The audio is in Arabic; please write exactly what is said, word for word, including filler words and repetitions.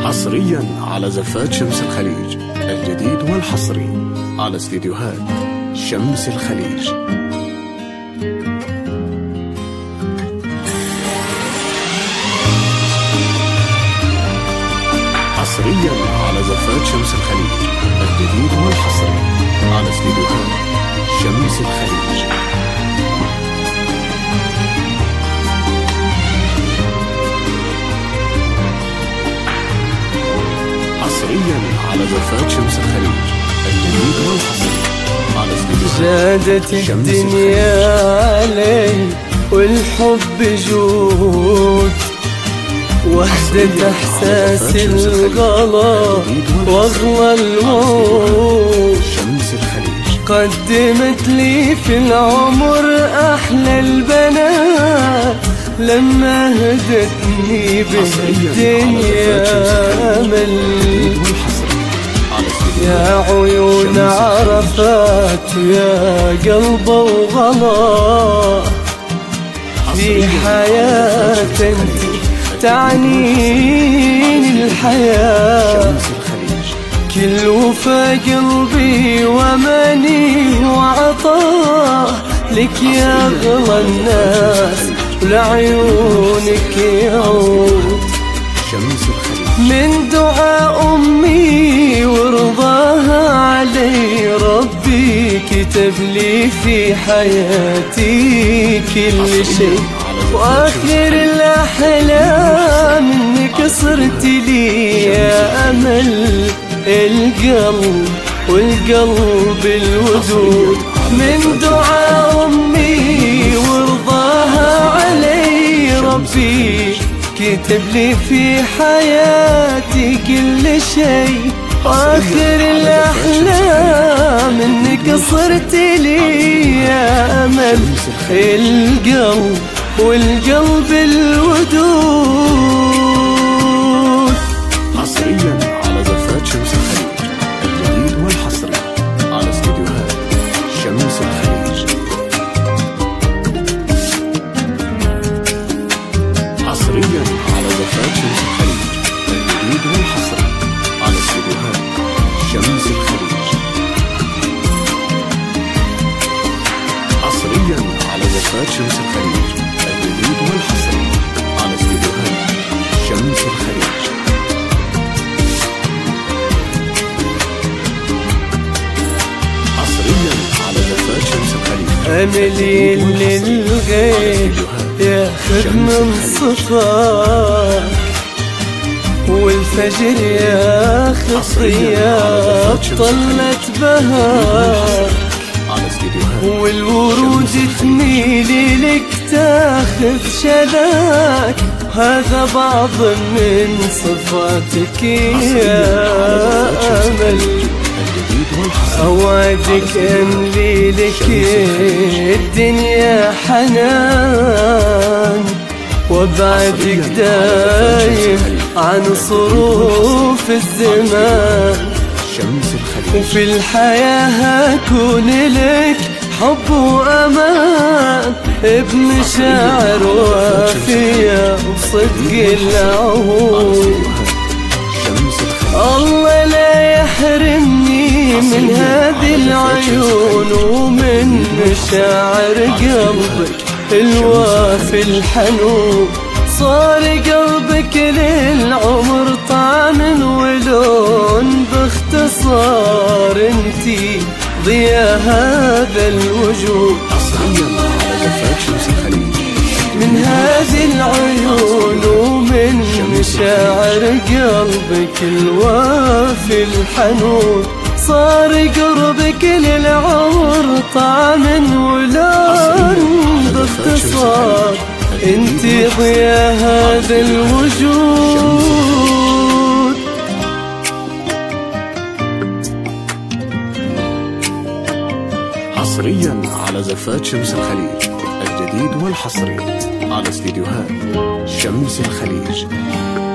حصريا على زفات شمس الخليج، الجديد والحصري على استديوهات شمس الخليج. حصريا على زفات شمس الخليج، الجديد والحصري على استديوهات شمس الخليج. حصريا على زفات شمس الخليج، الجديد والحصري على استديوهات زادت الدنيا علي والحب جود، وحدة احساس الغلا واغلى الموت. شمس الخليج قدمت لي في العمر احلى البنات، لما هدتني بالدنيا امل. يا عيون عرفات يا قلب وغلا، في حياة انت تعنيني الحياة. كل وفا قلبي وماني وعطاه لك يا أغلى الناس، ولعيونك يعود من دعاء أمي ورضاها علي. ربي كتب لي في حياتي كل شيء، وآخر الأحلام إنك صرت لي يا أمل القلب والقلب الودود. من دعاء أمي ورضاها علي، ربي كتب لي في حياتي كل شيء، وآخر الأحلام إنك صرت لي يا أمل القلب والقلب الودود. حصريا على زفات شمس الخليج، الجديد والحصري على استديوهات شمس الخليج. حصريا على زفات شمس الخليج، الجديد والحصري على استديوهات شمس الخليج. حصريا على زفات شمس الخليج، الجديد والحصري على استديوهات شمس الخليج. حصريا على زفات شمس الخليج، أملي للغيب ياخذ من صفاك، والفجر ياخذ ضياء طلت بهاك، والورود تميلي لك تاخذ شذاك. هذا بعض من صفاتك يا أمل، أوعدك أملي لك الدنيا حنان، وابعدك دايم عن صروف الزمان. وفي الحياة هكون لك حب وأمان، بمشاعر وافية وصدق العهود. الله لا يحرمني من هذه العيون، ومن مشاعر قلبك الوافي الحنون. صار قلبك للعمر طعم ولون، باختصار انتي ضياء هذا الوجود. من هذه العيون ومن مشاعر قلبك الوافي الحنون، صار قربك للعمر طعم ولون، باختصار انتي ضياء هذا الوجود. حصريا على زفات شمس الخليج، الجديد والحصري على استديوهات شمس الخليج.